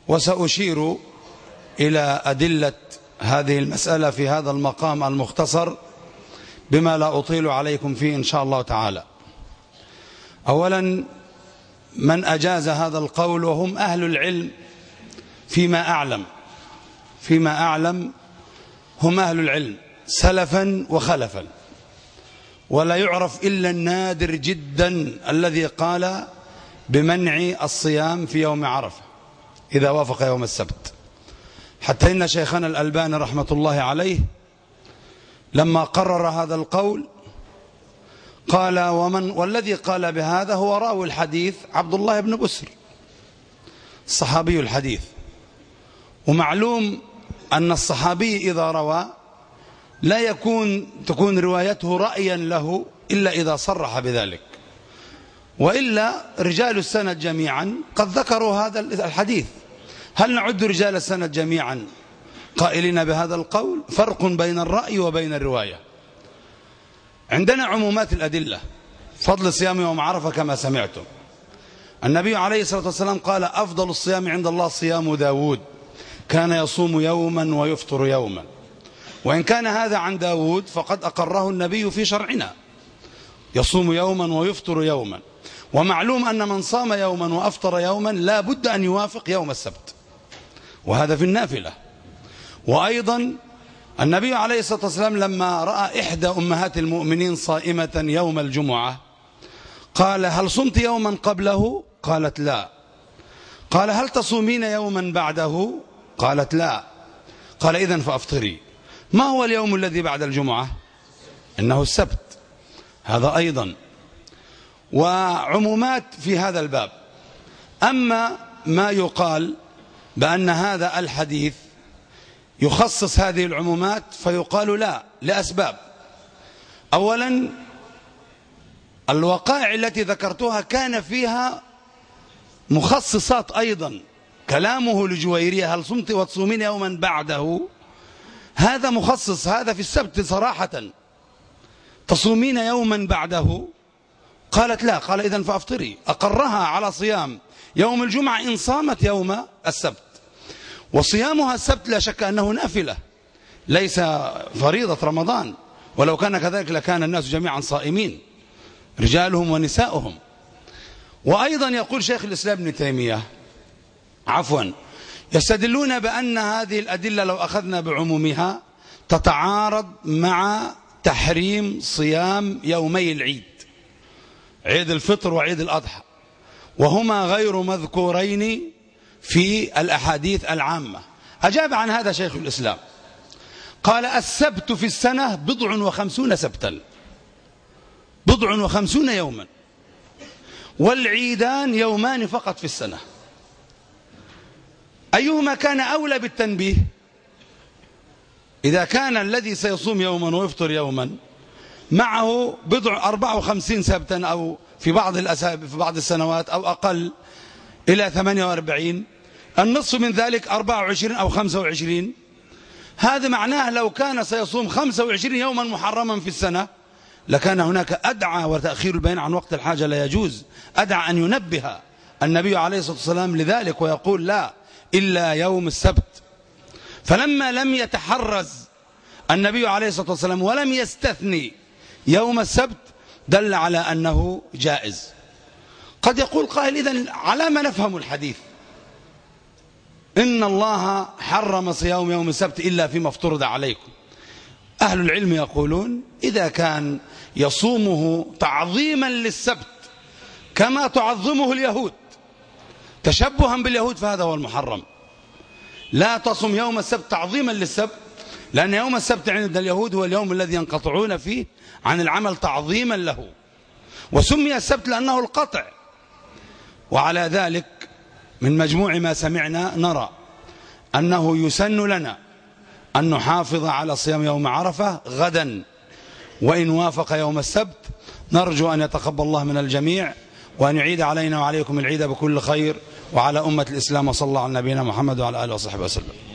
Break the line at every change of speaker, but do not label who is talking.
وسأشير إلى أدلة هذه المسألة في هذا المقام المختصر بما لا أطيل عليكم فيه إن شاء الله تعالى. أولا، من أجاز هذا القول وهم أهل العلم فيما أعلم هم أهل العلم سلفا وخلفا، ولا يعرف إلا النادر جدا الذي قال بمنع الصيام في يوم عرفة إذا وافق يوم السبت، حتى إن شيخنا الألباني رحمة الله عليه لما قرر هذا القول قال والذي قال بهذا هو راوي الحديث عبد الله بن بسر الصحابي الحديث. ومعلوم أن الصحابي إذا روى لا تكون روايته رأيا له إلا إذا صرح بذلك، وإلا رجال السند جميعا قد ذكروا هذا الحديث. هل نعد رجال السند جميعا قائلين بهذا القول؟ فرق بين الرأي وبين الرواية. عندنا عمومات الأدلة، فضل صيام يوم عرفة كما سمعتم. النبي عليه الصلاة والسلام قال أفضل الصيام عند الله صيام داود، كان يصوم يوما ويفطر يوما. وإن كان هذا عن داود فقد أقره النبي في شرعنا، يصوم يوما ويفطر يوما. ومعلوم أن من صام يوما وأفطر يوما لا بد أن يوافق يوم السبت، وهذا في النافلة. وأيضا النبي عليه الصلاة والسلام لما رأى إحدى أمهات المؤمنين صائمة يوم الجمعة قال هل صمت يوما قبله؟ قالت لا. قال هل تصومين يوما بعده؟ قالت لا. قال إذن فأفطري. ما هو اليوم الذي بعد الجمعة؟ إنه السبت. هذا أيضا وعمومات في هذا الباب. أما ما يقال بأن هذا الحديث يخصص هذه العمومات فيقال لا، لأسباب. أولا، الوقائع التي ذكرتها كان فيها مخصصات أيضا. كلامه لجويرية هل صمت وتصومين يوما بعده، هذا مخصص، هذا في السبت صراحة. تصومين يوما بعده؟ قالت لا. قال إذن فأفطري. أقرها على صيام يوم الجمعة إن صامت يوم السبت. وصيامها السبت لا شك أنه نافلة ليس فريضة رمضان، ولو كان كذلك لكان الناس جميعا صائمين رجالهم ونساؤهم. وأيضا يقول شيخ الإسلام ابن تيمية يستدلون بأن هذه الأدلة لو أخذنا بعمومها تتعارض مع تحريم صيام يومي العيد، عيد الفطر وعيد الأضحى، وهما غير مذكورين في الأحاديث العامة. أجاب عن هذا شيخ الإسلام قال السبت في السنة 50 سبتا، 50 يوما، والعيدان يومان فقط في السنة. أيهما كان أولى بالتنبيه؟ إذا كان الذي سيصوم يوما ويفطر يوما معه 54 سبتا أو في بعض السنوات أو أقل إلى 48، النصف من ذلك 24 أو 25، هذا معناه لو كان سيصوم 25 يوما محرما في السنة لكان هناك أدعى، وتأخير البيان عن وقت الحاجة لا يجوز، أدعى أن ينبه النبي عليه الصلاة والسلام لذلك ويقول لا إلا يوم السبت. فلما لم يتحرز النبي عليه الصلاة والسلام ولم يستثني يوم السبت دل على أنه جائز. قد يقول قائل إذن على ما نفهم الحديث؟ إن الله حرم صيام يوم السبت إلا فيما افترض عليكم. أهل العلم يقولون إذا كان يصومه تعظيما للسبت كما تعظمه اليهود تشبها باليهود فهذا هو المحرم. لا تصم يوم السبت تعظيما للسبت، لأن يوم السبت عند اليهود هو اليوم الذي ينقطعون فيه عن العمل تعظيما له، وسمي السبت لأنه القطع. وعلى ذلك من مجموع ما سمعنا نرى أنه يسن لنا أن نحافظ على صيام يوم عرفة غدا وإن وافق يوم السبت. نرجو أن يتقبل الله من الجميع وأن يعيد علينا وعليكم العيد بكل خير وعلى أمة الإسلام، وصلى الله على نبينا محمد وعلى آله وصحبه وسلم.